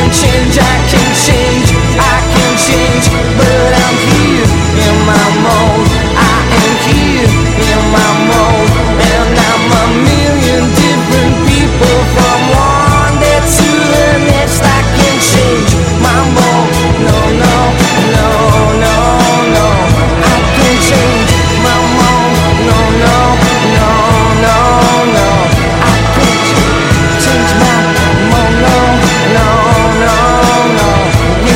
change, I can change, I can change. But I'm here in my mode, I am here in my mode. And I'm a million different people, from one day to the next. I can change my mode, no, no, no, no, no. I can change my mode, no, no, no, no, no. I can change my mode, no, no, no, no.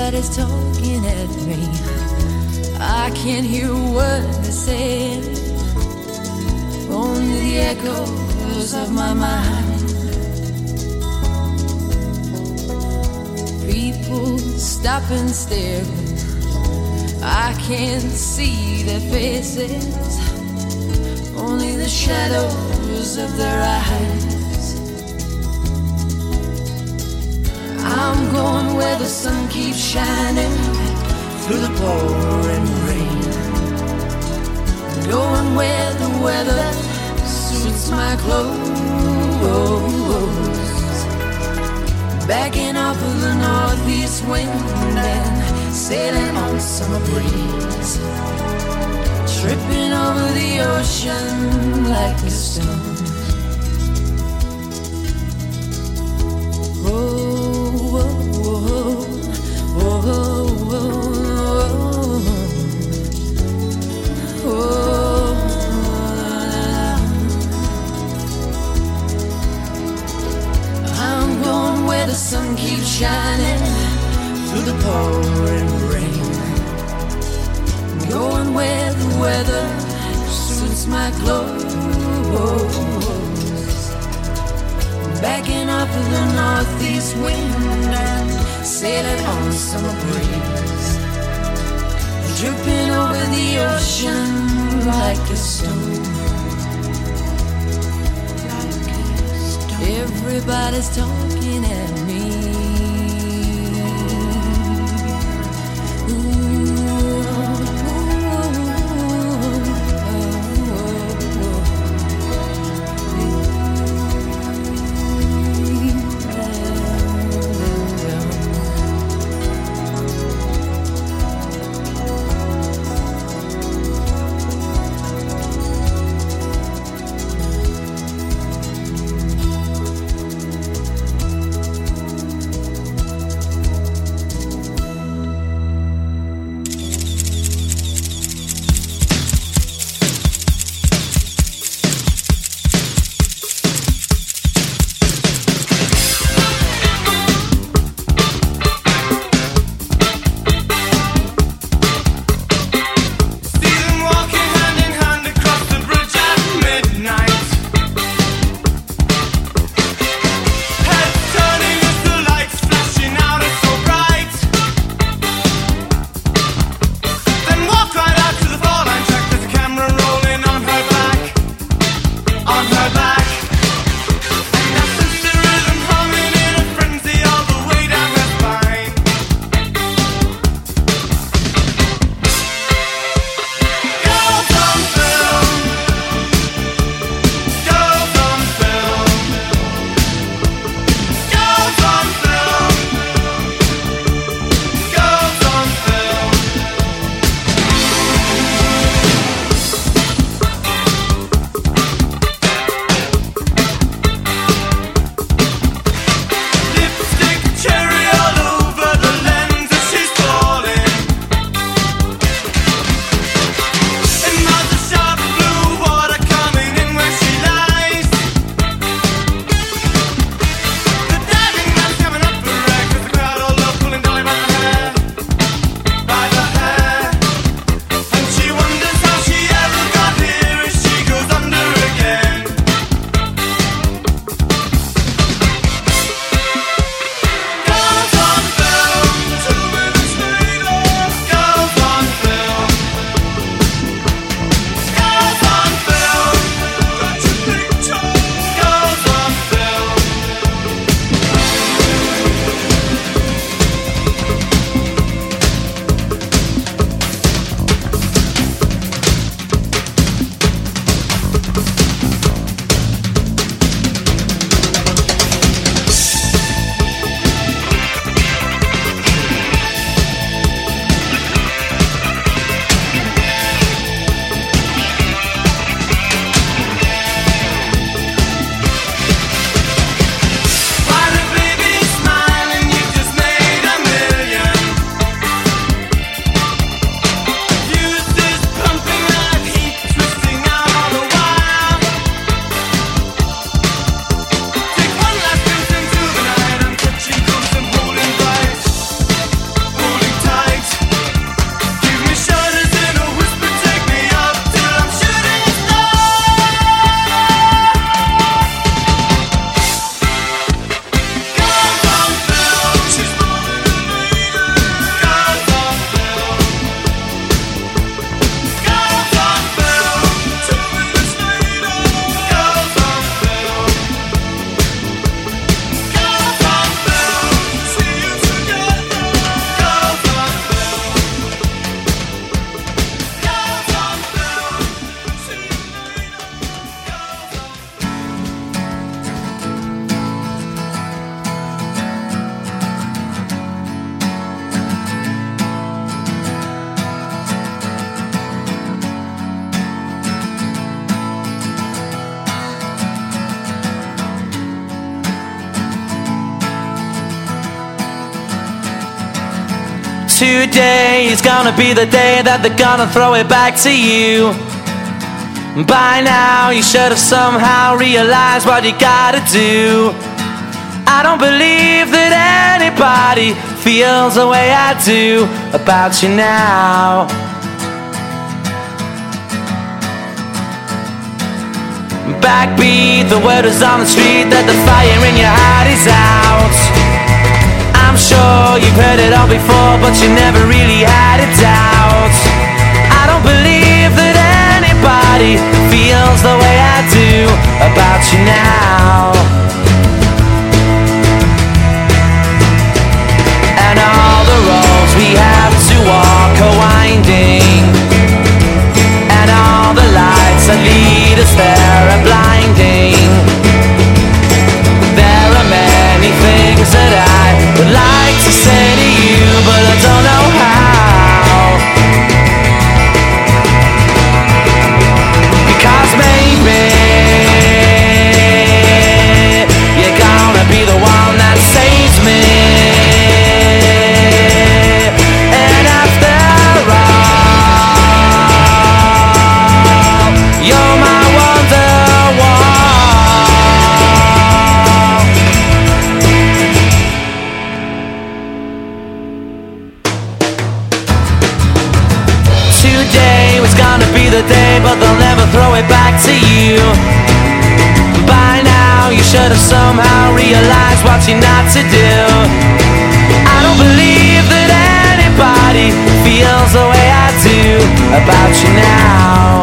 Everybody's talking at me. I can't hear a word they say. Only the echoes of my mind. People stop and stare. I can't see their faces. Only the shadows of their eyes. I'm going where the sun keeps shining through the pouring rain. Going where the weather suits my clothes. Backing off of the northeast wind and sailing on summer breeze. Tripping over the ocean like a stone. I'm going where the sun keeps shining through the pouring rain. Going where the weather suits my clothes. Backing up in the northeast wind and sailing on summer breeze. Dripping over the ocean like a stone. Everybody's talking at me. Today is gonna be the day that they're gonna throw it back to you. By now you should have somehow realized what you gotta do. I don't believe that anybody feels the way I do about you now. Backbeat, the word is on the street that the fire in your heart is out. I'm sure you've heard it all before, but you never really had a doubt. I don't believe that anybody feels the way I do about you now. And all the roads we have to walk are winding, and all the lights that lead us there are blinding. There are many things that I would like to say to you, but I don't know how. Because maybe you're gonna be the one that saves me. And after all, you're my wonderwall. Today was gonna be the day, but they'll never throw it back to you. By now you should have somehow realized what you're not to do. I don't believe that anybody feels the way I do about you now.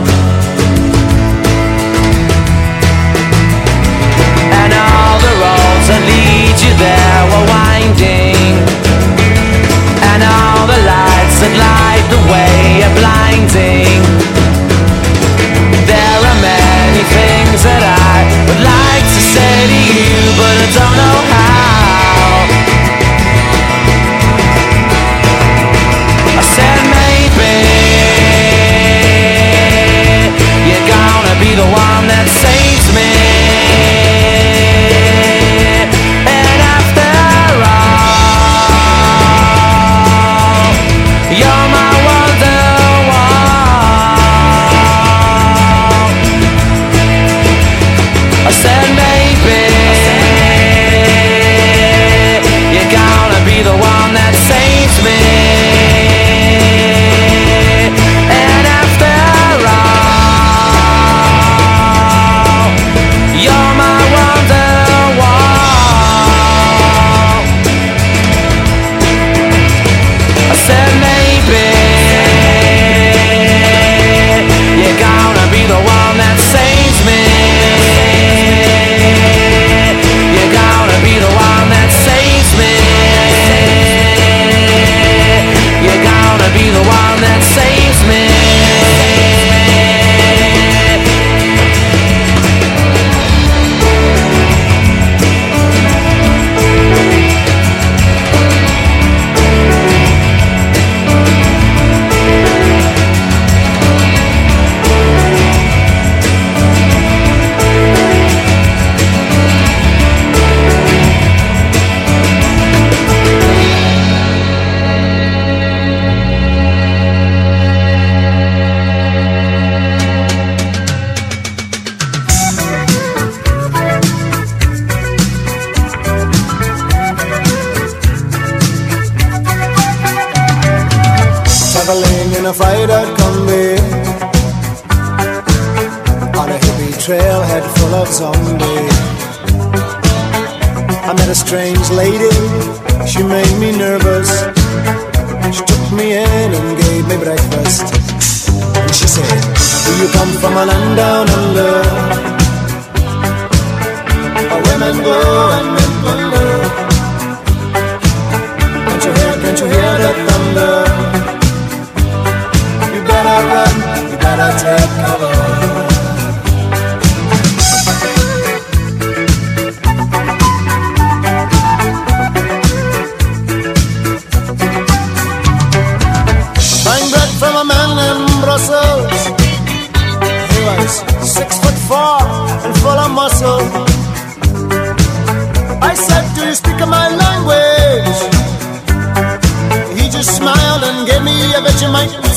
And all the roads that lead you there were winding, and all the lights that light the way are blinding. There are many things that I would like to say to you, but I don't know how. I said maybe you're gonna be the one that saves me. And after all, you're my wonderwall. I said maybe you're gonna be the one that saves me. And after all, you're my wonderwall. I said maybe you're gonna be the one that saves me. You're gonna be the one that saves me. You're gonna be the one that saves me. Traveling in a fried-out Kombi on a hippie trailhead full of zombies. I met a strange lady, she made me nervous. She took me in and gave me breakfast. And she said, do you come from a land down under, where women go and men wonder? Can't you hear the thunder? You better run, you better take cover. Buying bread from a man in Brussels. He was 6'4" and full of muscle.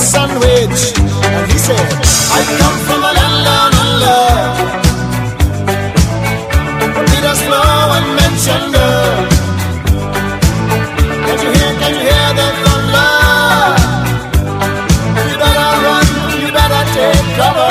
sandwich. And he said, I come from a land down under. Peter's flow and mentioned her. Can you hear the thunder? You better run, you better take cover.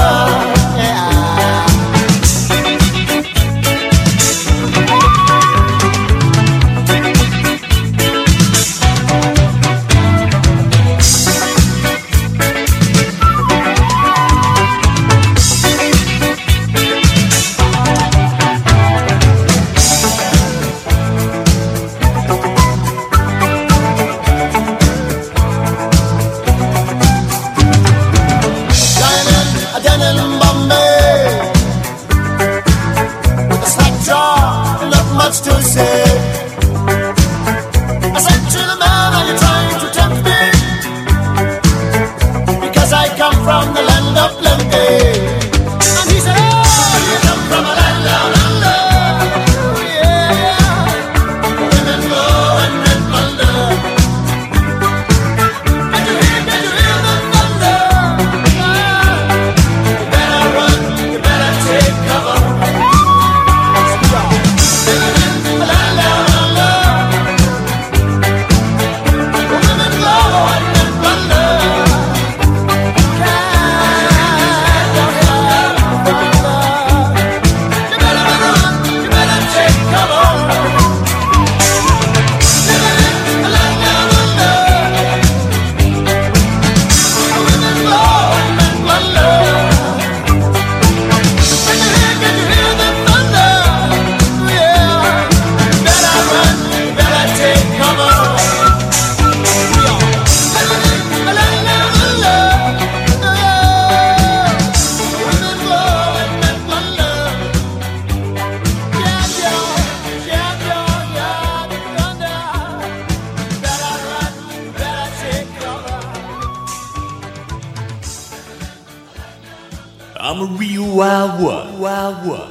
I'm a real wild one, wild one.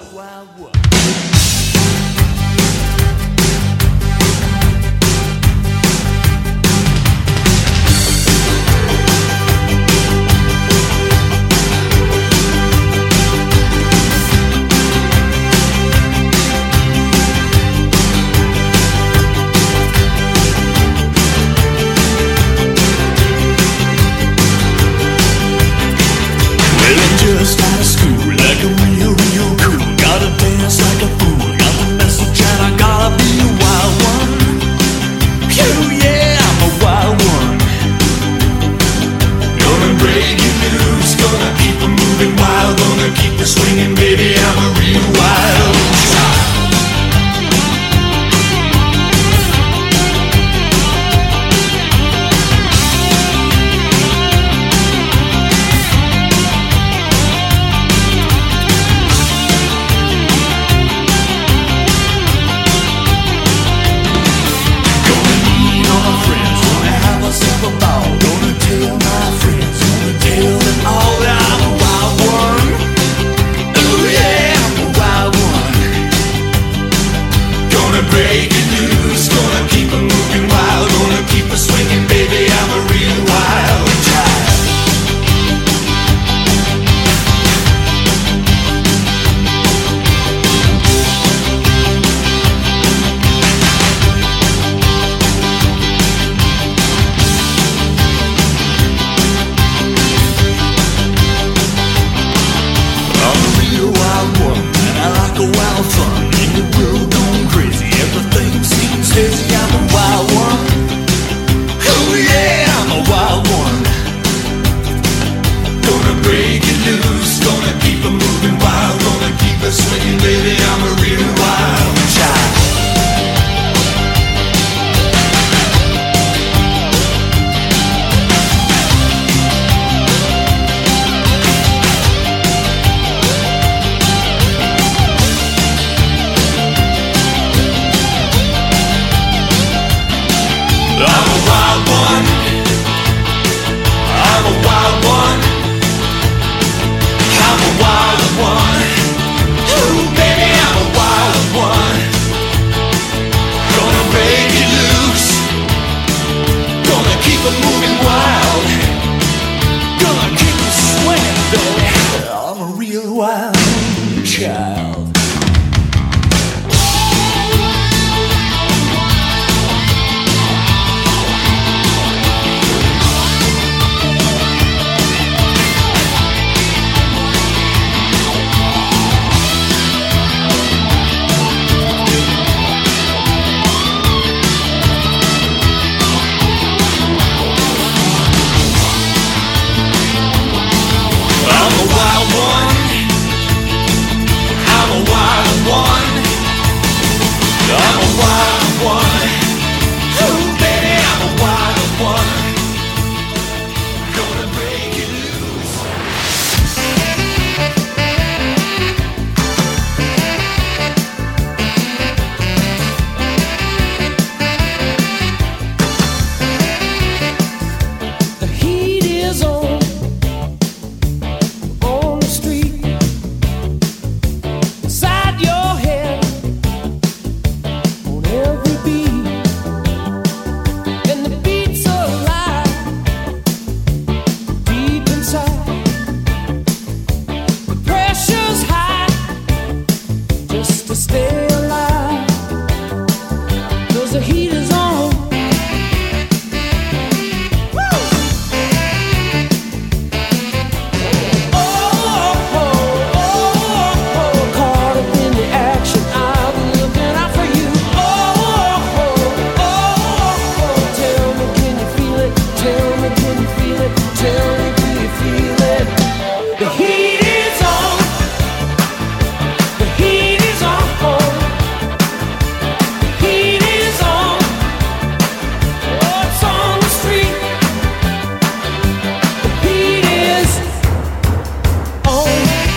Just out of school, like a real cool. Gotta dance like a fool. Got the message and I gotta be a wild one. Phew, yeah, I'm a wild one. Gonna break it loose, gonna keep it moving wild. Gonna keep it swinging, baby, I'm a real wild child. Break it loose, gonna keep it moving wild, gonna keep it swinging, baby, I'm a real wild child. I'm a real wild one, and I like a wild fun, in the world going crazy. Everything seems hazy, I'm a wild one. Oh yeah, I'm a wild one. Gonna break it loose, gonna keep it moving wild, gonna keep it swinging, baby, I'm a real wild child. stay alive, 'cause the heat is on. Woo! Caught up in the action, I'll be looking out for you. Tell me, can you feel it? Tell me, can you feel it? Tell me, do you feel it? The heat is on. The heat is on. The heat is on. Oh, it's on the street. The heat is on.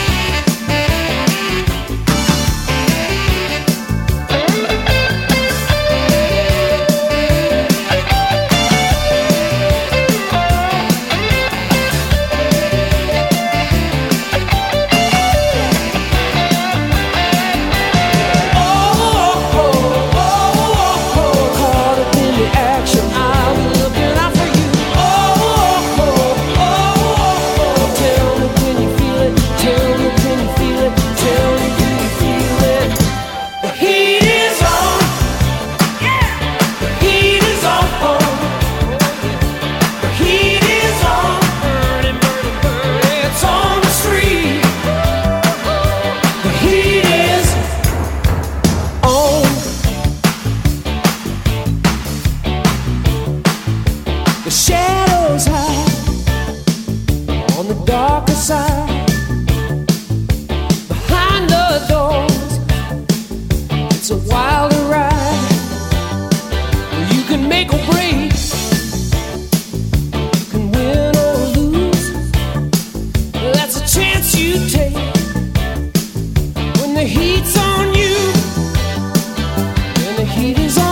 Caught up in the action, I'll be looking out for you. Tell me, can you feel it? Tell me, can you feel it? Tell me, do you feel it? The heat is on. The heat is on. The heat is on. Burning, burning, burning. It's on the street. The heat is on. The shadows hide on the darker side. Behind the doors, it's a wilder ride. You can make or break, you can win or lose. That's a chance you take when the heat's on you. And the heat is on.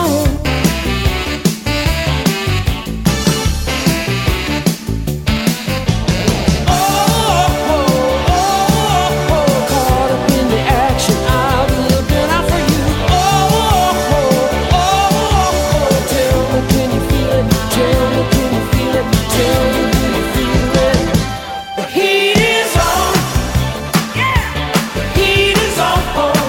Caught up in the action, I'll be looking out for you. Tell me, can you feel it? Tell me, can you feel it? Tell me, do you feel it? The heat is on. The heat is on.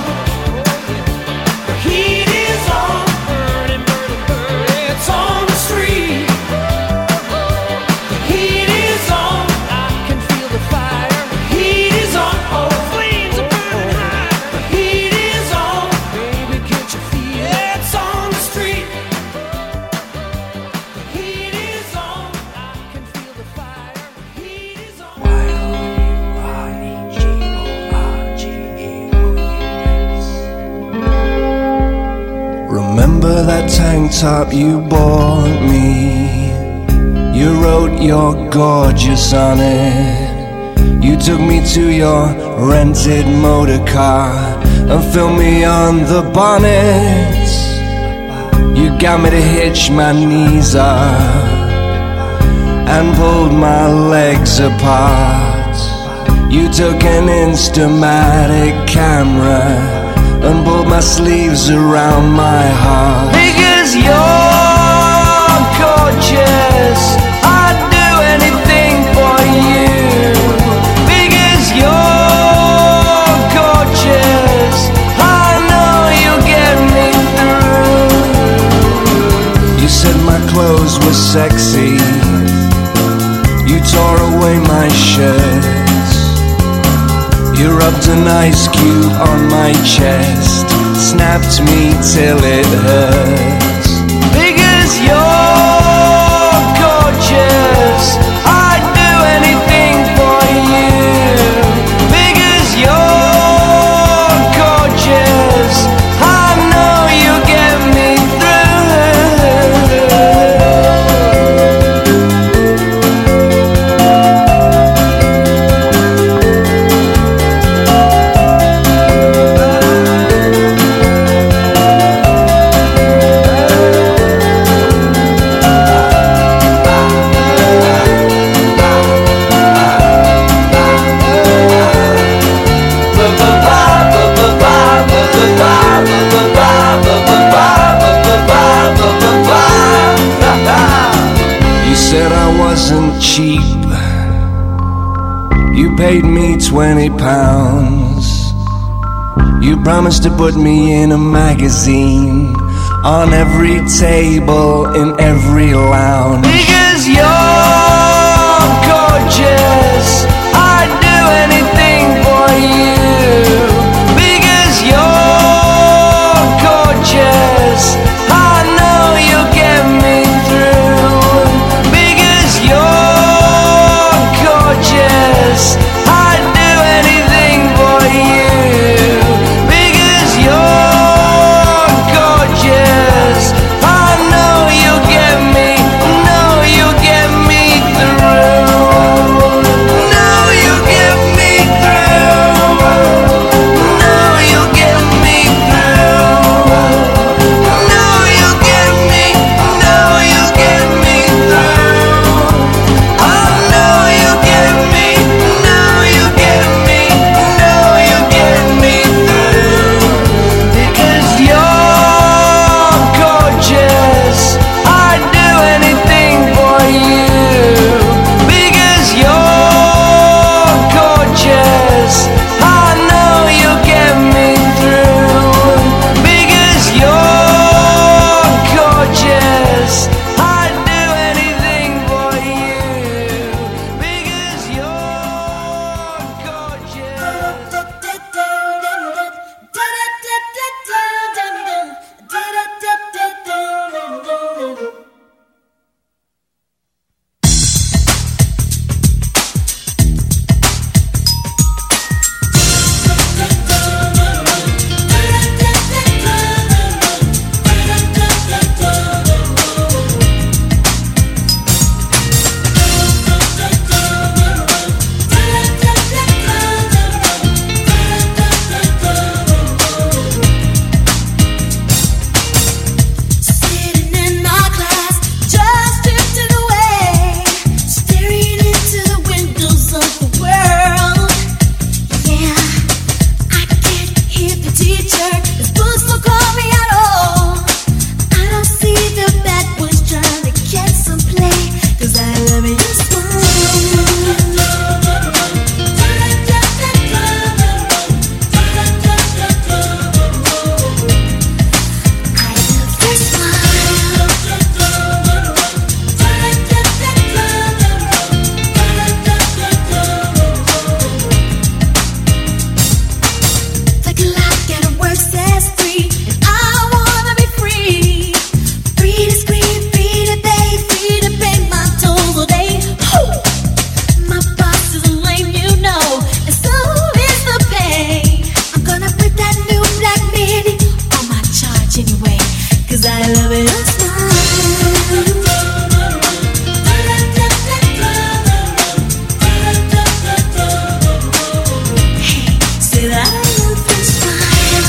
The heat is on. Burning, burning, burning. It's on the street. The heat is on. I can feel the fire. The heat is on. Oh, flames are burning high. The heat is on. Baby, can't you feel it? It's on the street. The heat is on. I can feel the fire. The heat is on. Remember that tank top you bought me? You wrote you're gorgeous on it. You took me to your rented motor car and filmed me on the bonnet. You got me to hitch my knees up and pulled my legs apart. You took an Instamatic camera and pulled my sleeves around my heart. Because you're gorgeous, I'd do anything for you. Because you're gorgeous, I know you'll get me through. You said my clothes were sexy. You tore away my shirts. You rubbed an ice cube on my chest, snapped me till it hurts. Because you're gorgeous, I'd do anything for you. Because you're gorgeous, I know you'll get me said I wasn't cheap. You paid me £20 You promised to put me in a magazine, on every table, in every lounge. Because you're gorgeous, I'd do anything for you. Because you're gorgeous, I know you'll get me through. Because you're gorgeous, I'd do anything for you. Because you're gorgeous, I know you'll get me, know you'll get me through. Know you'll get me through. Know you'll get me through. Know you'll get me, know you'll get me through. I know you'll get me, know you'll get me, know you'll get me through. Because you're gorgeous, I'd do anything for you. Because you're gorgeous, I know you'll get me through. Because you're gorgeous, I'd do anything for you. Because you're gorgeous. Sitting in my class, just drifting away, staring into the windows of the world. Yeah, I can't hear the teacher. His books don't call me at all. I don't see the bad boys trying to get some play, 'cause I love your smile. I love your The clock at work says 3, and I wanna be free. Free to scream, free to bathe, free to pay my tolls all day. Woo! My boss is a lame, you know, and so is the pay. I'm gonna put that new Black Midi on my charge anyway, 'cause I love your smile. Hey, said I love your smile.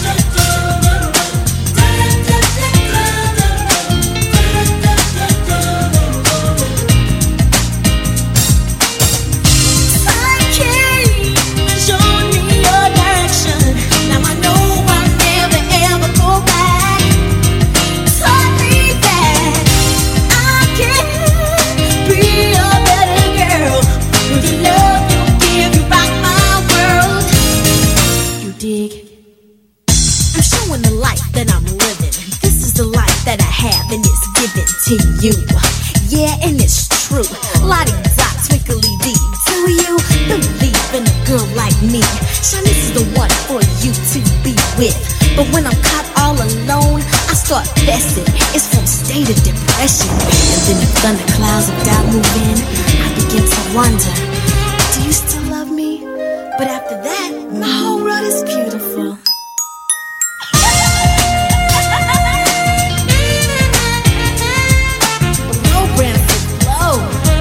Sun came and showed me your direction. Now I know I'll never ever go back. Taught me that I can be a better girl. With your love, you give, you rock my world. You dig? I'm showing the life that I'm living. This is the life that I have, and it's given to you. Yeah, and it's true. Lottie-dot, twinkly-dee. Do you believe in a girl like me? Shanice is the one for you to be with. But when I'm caught all alone, I start fessing. It's from state of depression. And then the thunderclouds of doubt move in. I begin to wonder, do you still love me? But after that, my whole world is beautiful. Low brand for low.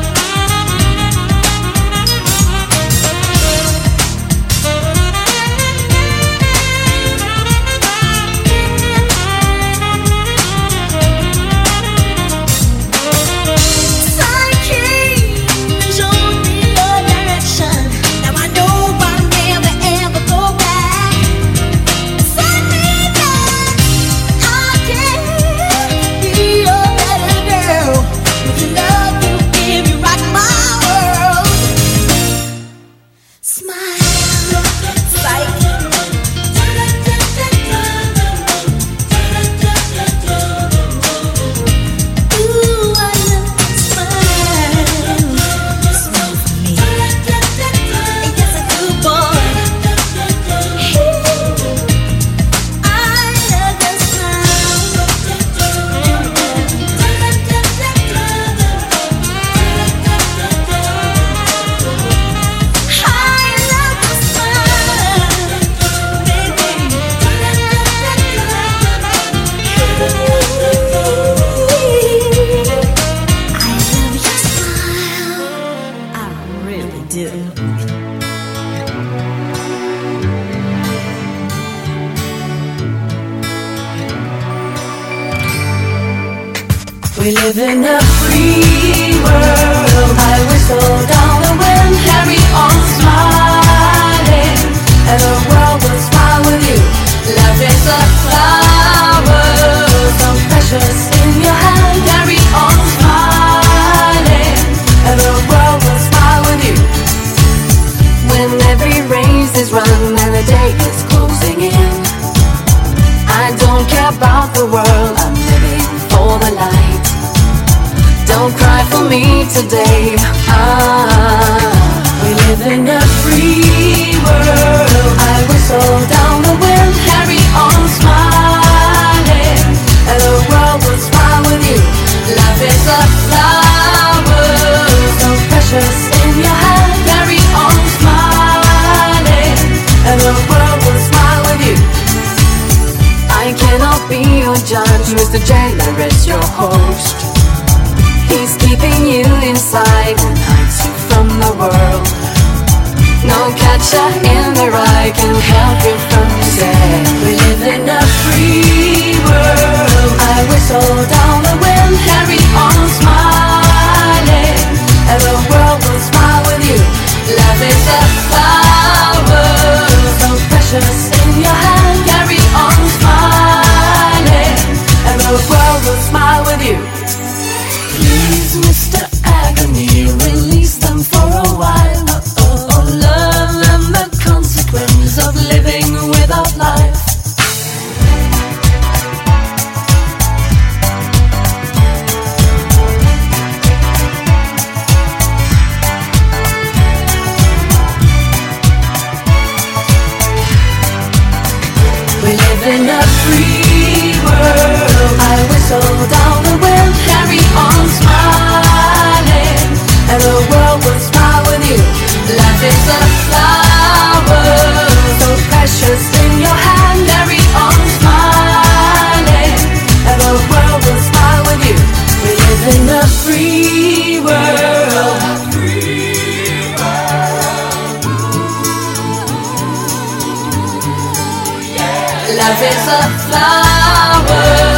Sun came and showed me your direction. Now I know I'll never ever go We live in a free world. I whistle down the wind, carry on smiling, and the world will smile with you. Love is a flower, so precious in your hand. Carry on smiling, and the world will smile with you. When every race is run and the day is closing in, I don't care about the world, I'm living for the light. Don't cry for me today. We live in a free world. I whistle down the wind, carry on smiling, and the world will smile with you. Love is a flower, so precious in your hand. Carry on smiling, and the world will smile with you. I cannot be your judge, Mr. Jailer is your host. He's keeping you inside and hides you from the world. No catcher in the rye can help you from death. We live in a free world. I whistle down the wind, carry on smiling, and the world will smile with you. Love is a flower, so precious in your hand. Carry on smiling, and the world will smile with you. Please, Mr. Agony, release them for a while. Learn them the consequence of living without life. We live in a free world. I whistle down the wind, carry on smiling, and the world will smile with you. Life is a flower, so precious in your hand. Carry on smiling, and the world will smile with you. We live in a free world. Life is a flower.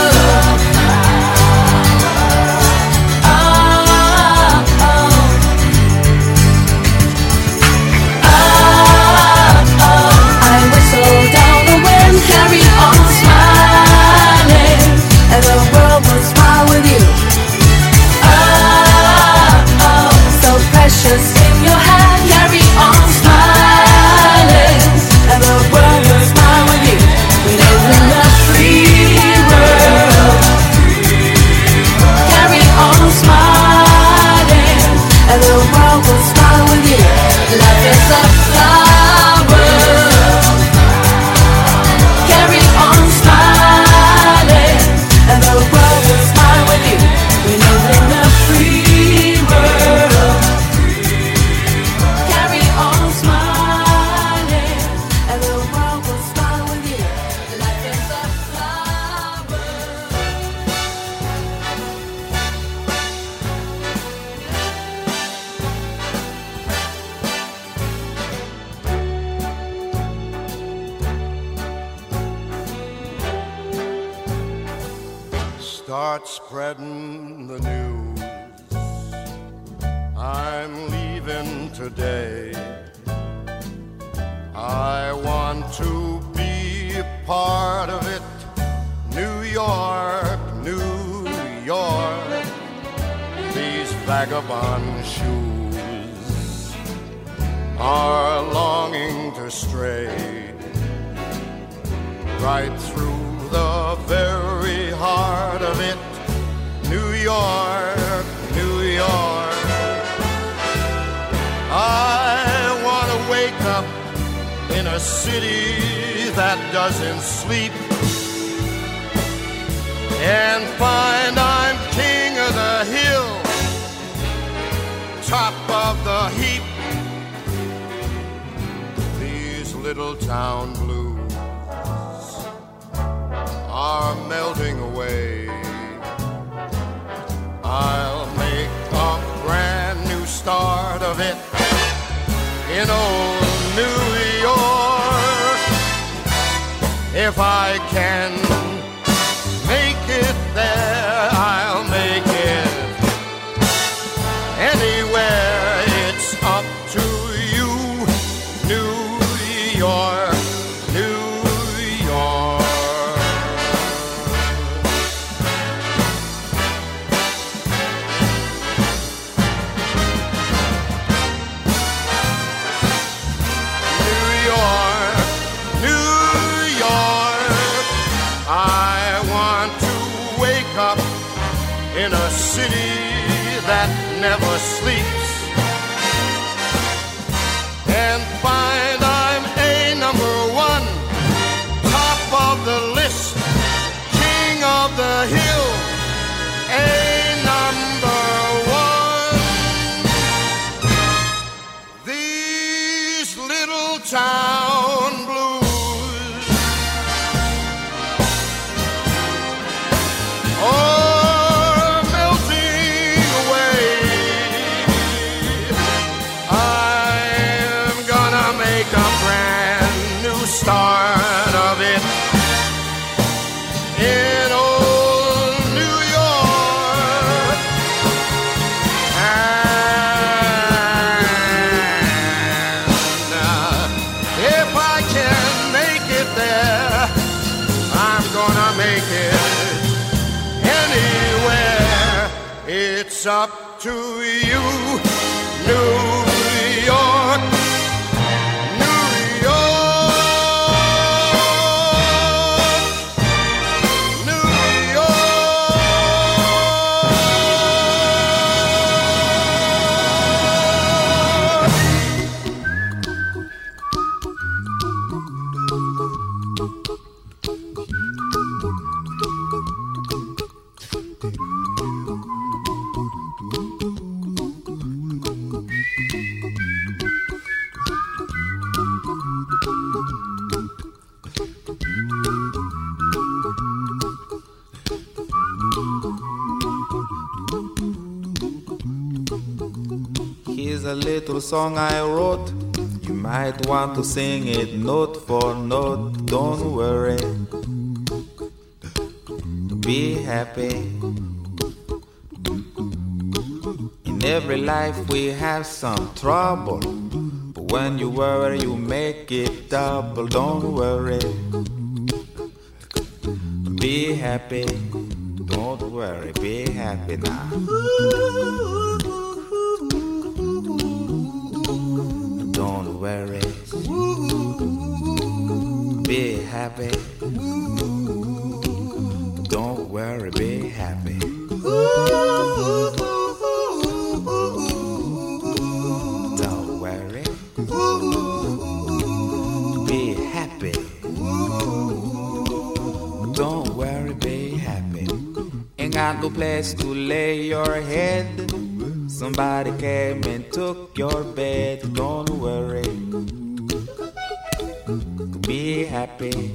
Carry on smiling, and the world will smile with you. So precious in your hand. Carry on smiling, and the world will smile with you. We live in a free world. Carry on smiling, and the world will smile with you. Life is a flower. Carry on smiling, and the world will smile with you. We live in a free world. Carry on smiling, and the world will smile with you. Life is a flower. Start spreading the news. I'm leaving today. I want to be a part of it. New York, New York. These vagabond shoes are longing to stray right through the very heart of it. New York, New York. I want to wake up in a city that doesn't sleep and find I'm king of the hill, top of the heap. These little town blues are melting away. I'll make a brand new start of it in old New York. If I can make it there, I'll make it I want to wake up in a city that never sleeps and find I'm a number one, top of the list, king of the hill, a number one. These little town blues are melting away. I'm gonna make a brand new start of it in old New York. And if I can make it there, I'm gonna make it anywhere. It's up to you, New York, New York, New Here's a little song I wrote. You might want to sing it note for note. Don't worry, be happy. In every life we have some trouble, but when you worry you make it double. Don't worry, be happy. Don't worry, be happy now. Don't worry, be happy. Don't worry, be happy. Don't worry, be happy. Don't worry, be happy. Ain't got no place to lay your head. Somebody came and took your bed. Don't worry, be happy.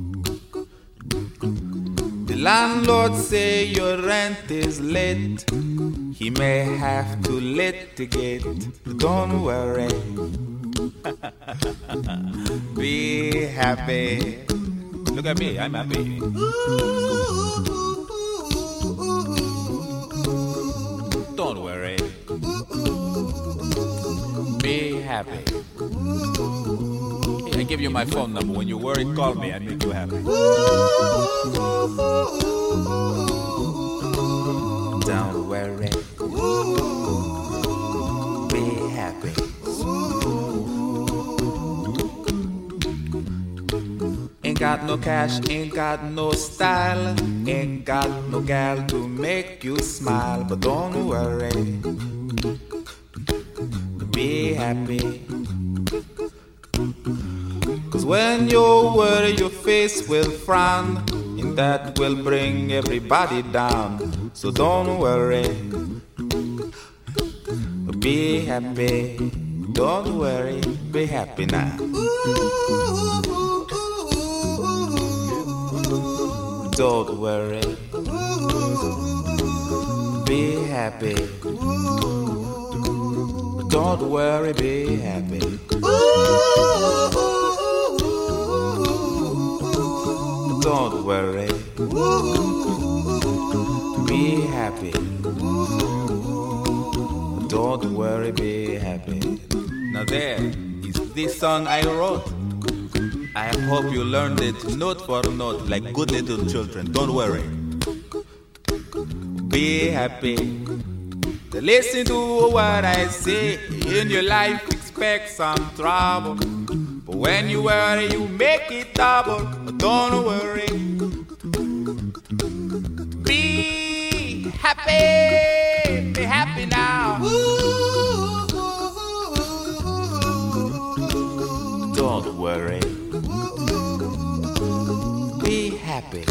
The landlord say your rent is late. He may have to litigate. Don't worry, be happy. Look at me, I'm happy. Don't worry, be happy. I give you my phone number. When you worry, call me. I make you happy. Don't worry, be happy. Ain't got no cash, ain't got no style, ain't got no gal to make you smile. But don't worry, be happy. Cause when you worry your face will frown, and that will bring everybody down. So don't worry, be happy. Don't worry, be happy now. Don't worry, be happy. Don't worry, be happy. Don't worry, be happy. Don't worry, be happy. Now there is this song I wrote. I hope you learned it note for note like good little children. Don't worry, be happy. Listen to what I say. In your life expect some trouble, but when you worry you make it double. But don't worry, happy now. Don't worry, be happy.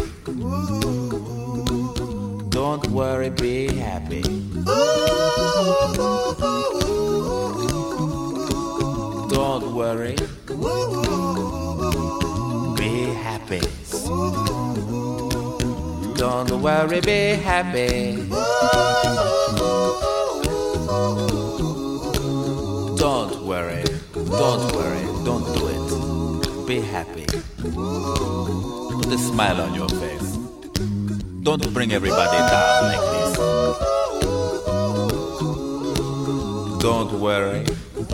Don't worry, be happy. Don't worry, be happy. Don't worry, be happy. Don't worry, don't do it. Be happy. Put a smile on your face. Don't bring everybody down like this. Don't worry.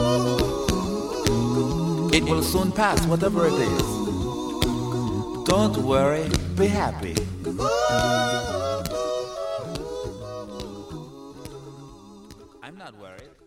It will soon pass, whatever it is. Don't worry, be happy. I'm not worried.